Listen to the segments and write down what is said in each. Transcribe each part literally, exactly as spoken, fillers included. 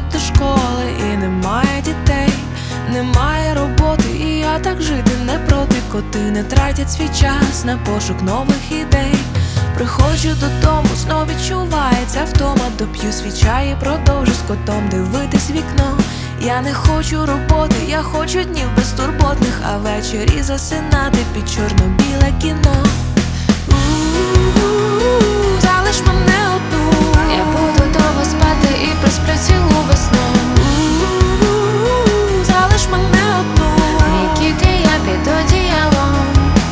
ходять до школи і немає дітей, немає роботи, і я так жити не проти. Коти не тратять свій час на пошук нових ідей. Приходжу додому, знов відчувається втома. Доп'ю свій чай і продовжу з котом дивитись вікно. Я не хочу роботи, я хочу днів безтурботних, а ввечері засинати під чорно-біле кіно. У-у-у, залиш мене одну, я буду довго спати і просплю цілу весну. У-у-у, залиш мене одну, Мій кіт і я під одіялом.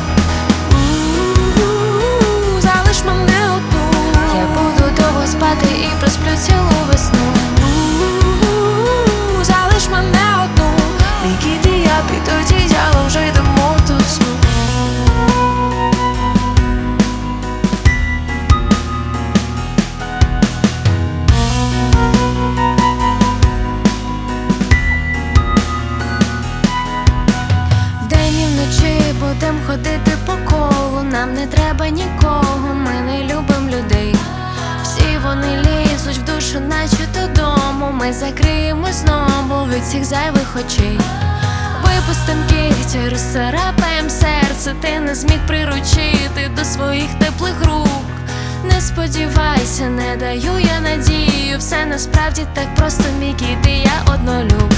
У-у-у, залиш мене одну, Я буду довго спати і просплю цілу весну. У-у-у, залиш мене одну, мій кіт і я під одіялом вже йдемо до сну. Вдень і вночі будем ходити по колу. Нам не треба нікого, ми не любим людей. Всі вони лізуть в душу, наче додому. Ми закриємо знову від всіх зайвих очей. Випустим кігті, розцарапаєм серце. Ти не зміг приручити до своїх теплих рук. Не сподівайся, не даю я надію. Все насправді так просто, мій кіт і я однолюб.